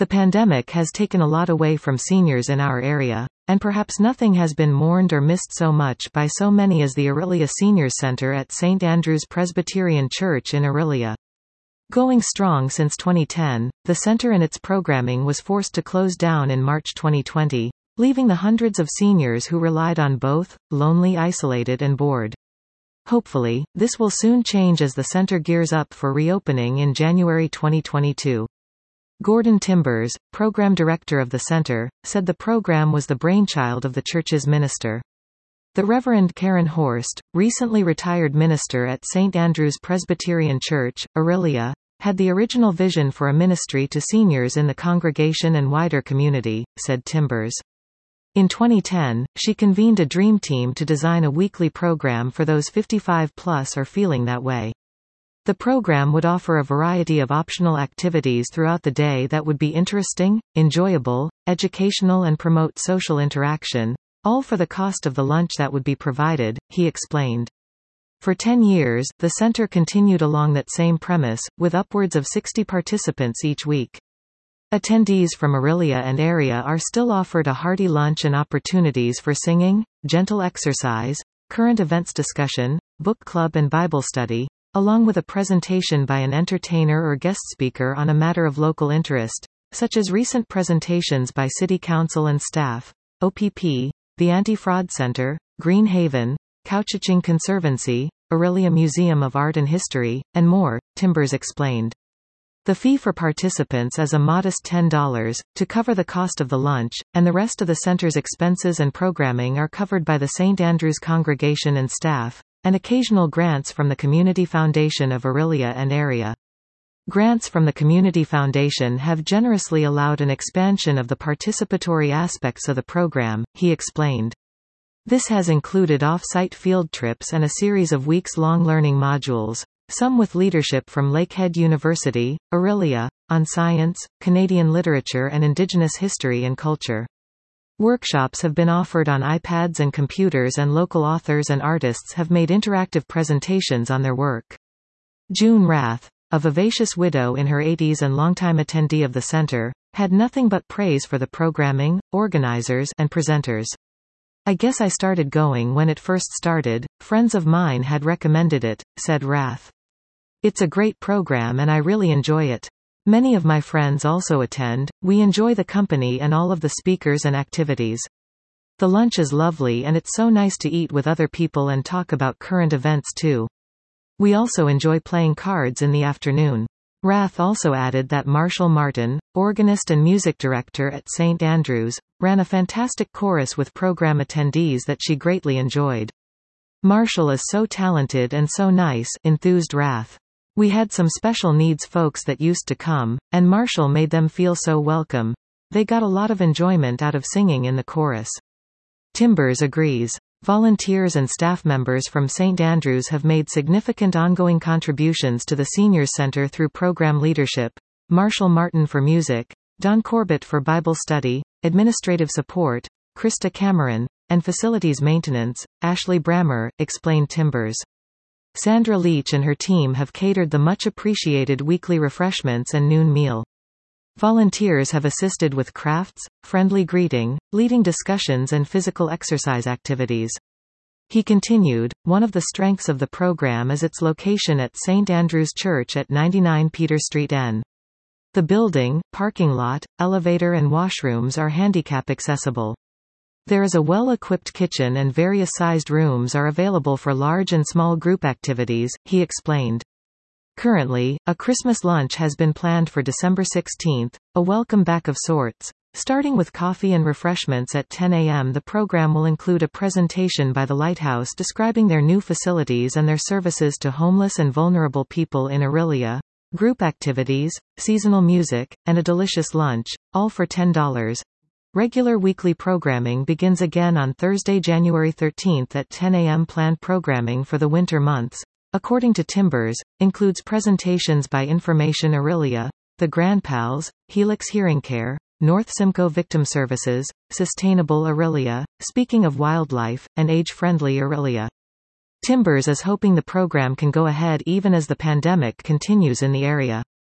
The pandemic has taken a lot away from seniors in our area, and perhaps nothing has been mourned or missed so much by so many as the Orillia Seniors Center at St. Andrew's Presbyterian Church in Orillia. Going strong since 2010, the center and its programming was forced to close down in March 2020, leaving the hundreds of seniors who relied on both, lonely, isolated and bored. Hopefully, this will soon change as the center gears up for reopening in January 2022. Gordon Timbers, program director of the center, said the program was the brainchild of the church's minister. The Reverend Karen Horst, recently retired minister at St. Andrew's Presbyterian Church, Orillia, had the original vision for a ministry to seniors in the congregation and wider community, said Timbers. In 2010, she convened a dream team to design a weekly program for those 55+ or feeling that way. The program would offer a variety of optional activities throughout the day that would be interesting, enjoyable, educational and promote social interaction, all for the cost of the lunch that would be provided, he explained. For 10 years, the center continued along that same premise, with upwards of 60 participants each week. Attendees from Orillia and area are still offered a hearty lunch and opportunities for singing, gentle exercise, current events discussion, book club and Bible study, along with a presentation by an entertainer or guest speaker on a matter of local interest, such as recent presentations by City Council and staff, OPP, the Anti-Fraud Center, Green Haven, Couchiching Conservancy, Orillia Museum of Art and History, and more, Timbers explained. The fee for participants is a modest $10, to cover the cost of the lunch, and the rest of the center's expenses and programming are covered by the St. Andrew's congregation and staff, and occasional grants from the Community Foundation of Orillia and area. Grants from the Community Foundation have generously allowed an expansion of the participatory aspects of the program, he explained. This has included off-site field trips and a series of weeks-long learning modules, some with leadership from Lakehead University, Orillia, on science, Canadian literature and Indigenous history and culture. Workshops have been offered on iPads and computers, and local authors and artists have made interactive presentations on their work. June Rath, a vivacious widow in her 80s and longtime attendee of the center, had nothing but praise for the programming, organizers, and presenters. I guess I started going when it first started, friends of mine had recommended it, said Rath. It's a great program and I really enjoy it. Many of my friends also attend. We enjoy the company and all of the speakers and activities. The lunch is lovely and it's so nice to eat with other people and talk about current events too. We also enjoy playing cards in the afternoon. Rath also added that Marshall Martin, organist and music director at St. Andrews, ran a fantastic chorus with program attendees that she greatly enjoyed. Marshall is so talented and so nice, enthused Rath. We had some special needs folks that used to come, and Marshall made them feel so welcome. They got a lot of enjoyment out of singing in the chorus. Timbers agrees. Volunteers and staff members from St. Andrews have made significant ongoing contributions to the Seniors Center through program leadership, Marshall Martin for music, Don Corbett for Bible study, administrative support, Krista Cameron, and facilities maintenance, Ashley Brammer, explained Timbers. Sandra Leach and her team have catered the much-appreciated weekly refreshments and noon meal. Volunteers have assisted with crafts, friendly greeting, leading discussions and physical exercise activities. He continued, one of the strengths of the program is its location at St. Andrew's Church at 99 Peter Street N. The building, parking lot, elevator and washrooms are handicap accessible. There is a well-equipped kitchen and various sized rooms are available for large and small group activities, he explained. Currently, a Christmas lunch has been planned for December 16, a welcome back of sorts. Starting with coffee and refreshments at 10 a.m. The program will include a presentation by the Lighthouse describing their new facilities and their services to homeless and vulnerable people in Orillia, group activities, seasonal music, and a delicious lunch, all for $10. Regular weekly programming begins again on Thursday, January 13 at 10 a.m. Planned programming for the winter months, according to Timbers, includes presentations by Information Orillia, the Grand Pals, Helix Hearing Care, North Simcoe Victim Services, Sustainable Orillia, Speaking of Wildlife, and Age-Friendly Orillia. Timbers is hoping the program can go ahead even as the pandemic continues in the area.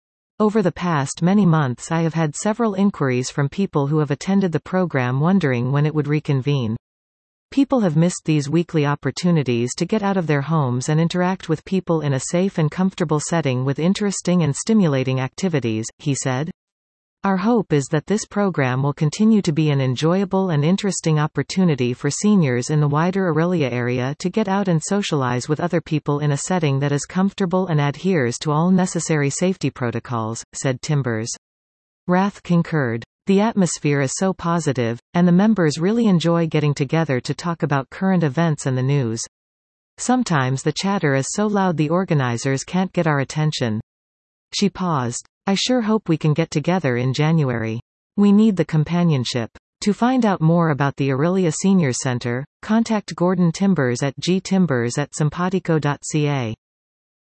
Over the past many months I have had several inquiries from people who have attended the program wondering when it would reconvene. People have missed these weekly opportunities to get out of their homes and interact with people in a safe and comfortable setting with interesting and stimulating activities, he said. Our hope is that this program will continue to be an enjoyable and interesting opportunity for seniors in the wider Orillia area to get out and socialize with other people in a setting that is comfortable and adheres to all necessary safety protocols, said Timbers. Rath concurred. The atmosphere is so positive, and the members really enjoy getting together to talk about current events and the news. Sometimes the chatter is so loud the organizers can't get our attention. She paused. I sure hope we can get together in January. We need the companionship. To find out more about the Orillia Senior Center, contact Gordon Timbers at gtimbers@simpatico.ca.